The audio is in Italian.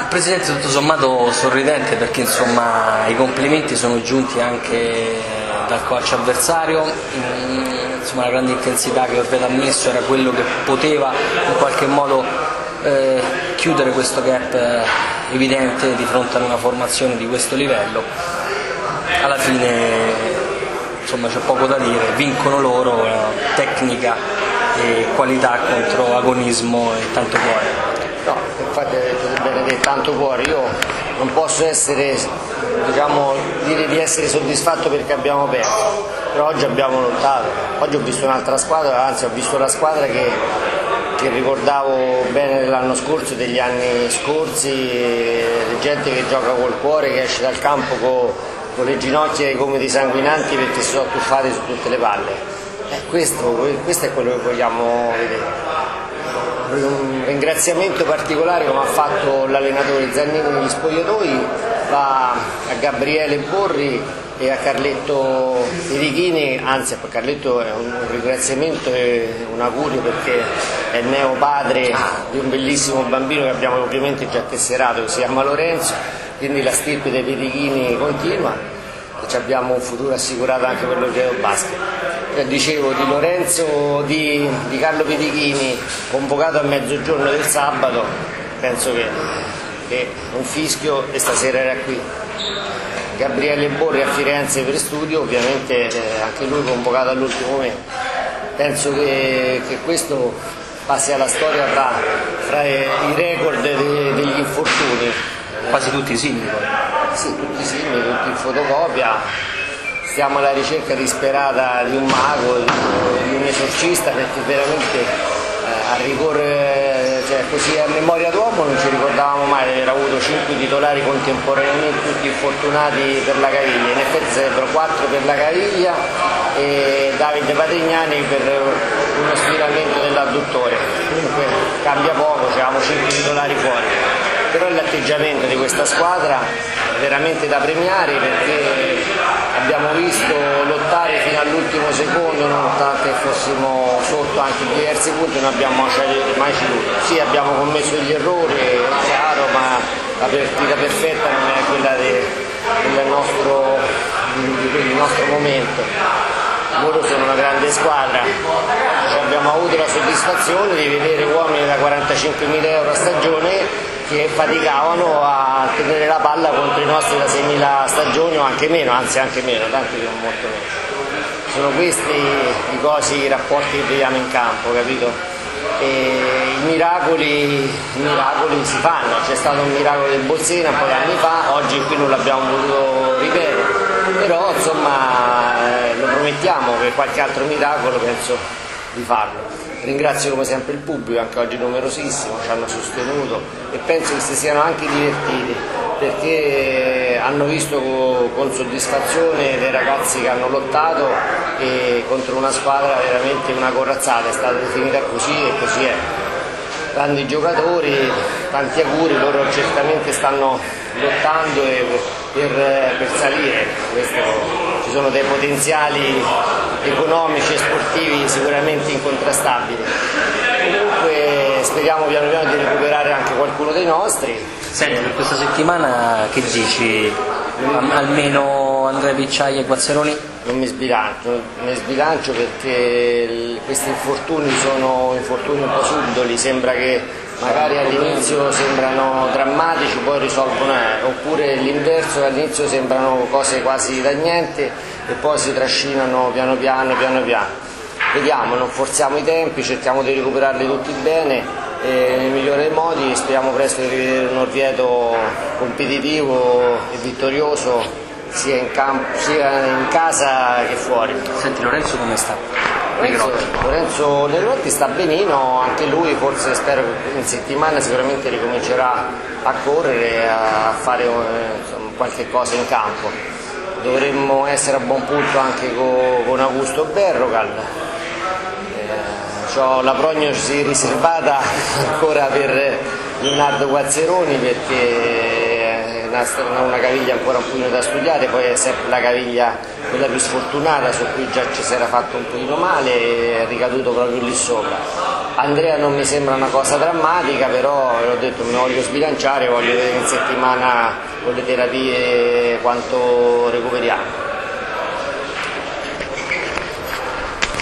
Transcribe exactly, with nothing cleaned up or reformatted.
Presidente tutto sommato sorridente, perché insomma i complimenti sono giunti anche dal coach avversario, insomma la grande intensità che Orvieto ha messo era quello che poteva in qualche modo eh, chiudere questo gap eh, evidente di fronte a una formazione di questo livello. Alla fine insomma c'è poco da dire, vincono loro, eh, tecnica e qualità contro agonismo e tanto cuore. No, infatti avete bene detto, tanto cuore. Io non posso essere, diciamo, dire di essere soddisfatto perché abbiamo perso, però oggi abbiamo lottato. Oggi ho visto un'altra squadra, anzi ho visto la squadra che, che ricordavo bene dell'anno scorso, degli anni scorsi, gente che gioca col cuore, che esce dal campo con, con le ginocchia e i gomiti sanguinanti perché si sono tuffati su tutte le palle. Eh, questo, questo è quello che vogliamo vedere. Un ringraziamento particolare, come ha fatto l'allenatore Zannini negli spogliatoi, va a Gabriele Borri e a Carletto Perichini, anzi a Carletto è un ringraziamento e un augurio perché è il neo padre di un bellissimo bambino che abbiamo ovviamente già tesserato, che si chiama Lorenzo, quindi la stirpe dei Perichini continua e abbiamo un futuro assicurato anche per l'Orvieto Basket. Dicevo di Lorenzo, di, di Carlo Perichini, convocato a mezzogiorno del sabato, penso che, che un fischio e stasera era qui. Gabriele Borri a Firenze per studio, ovviamente eh, anche lui convocato all'ultimo momento. Penso che, che questo passi alla storia fra, fra i record de, degli infortuni. Quasi tutti simili poi. Sì, tutti simili, tutti in fotocopia. Siamo alla ricerca disperata di un mago, di un esorcista, perché veramente eh, a ricorrere, cioè così a memoria d'uomo non ci ricordavamo mai di aver avuto cinque titolari contemporaneamente tutti infortunati per la caviglia. In effetti sarebbero quattro per la caviglia e Davide Patrignani per uno stiramento dell'adduttore. Comunque cambia poco, avevamo cinque titolari fuori. Però l'atteggiamento di questa squadra è veramente da premiare, perché abbiamo visto lottare fino all'ultimo secondo, nonostante fossimo sotto anche in diversi punti, non abbiamo mai ceduto. Sì, abbiamo commesso degli errori, è chiaro, ma la partita perfetta non è quella de, del nostro, di, nostro momento. Loro sono una grande squadra, abbiamo avuto la soddisfazione di vedere uomini da quarantacinquemila euro a stagione che faticavano a tenere la palla contro i nostri da seimila stagioni o anche meno, anzi anche meno, tanti sono molto meno. Sono questi i cosi, i rapporti che vediamo in campo, capito? E i miracoli, i miracoli si fanno, c'è stato un miracolo del Bolsena un po' di anni fa, oggi qui non l'abbiamo voluto ripetere, però insomma lo promettiamo che qualche altro miracolo penso di farlo. Ringrazio come sempre il pubblico, anche oggi numerosissimo, ci hanno sostenuto e penso che si siano anche divertiti, perché hanno visto con soddisfazione dei ragazzi che hanno lottato e contro una squadra veramente una corazzata, è stata definita così e così è. Grandi giocatori, tanti auguri, loro certamente stanno lottando per, per salire. Questo, ci sono dei potenziali economici e sportivi sicuramente incontrastabili. Comunque speriamo piano piano di recuperare anche qualcuno dei nostri. Senti, per questa settimana che dici? Almeno Andrea Picciai e Guazzeroni? Non mi sbilancio, non mi sbilancio perché questi infortuni sono infortuni un po' subdoli, sembra che magari all'inizio sembrano drammatici, poi risolvono, eh. oppure l'inverso, all'inizio sembrano cose quasi da niente e poi si trascinano piano piano, piano piano. Vediamo, non forziamo i tempi, cerchiamo di recuperarli tutti bene e nei migliori modi, speriamo presto di rivedere un Orvieto competitivo e vittorioso sia in, campo, sia in casa che fuori. Senti, Lorenzo come sta? Lorenzo, Lorenzo Negrotti sta benino, anche lui forse spero che in settimana sicuramente ricomincerà a correre, a fare insomma, qualche cosa in campo. Dovremmo essere a buon punto anche con, con Augusto Berrocal. Eh, ho la prognosi riservata ancora per Leonardo Guazzeroni perché è una caviglia ancora un pochino da studiare, poi è sempre la caviglia quella più sfortunata su cui già ci si era fatto un pochino male e è ricaduto proprio lì sopra. Andrea non mi sembra una cosa drammatica, però l'ho detto, mi voglio sbilanciare, voglio vedere in settimana con le terapie quanto recuperiamo.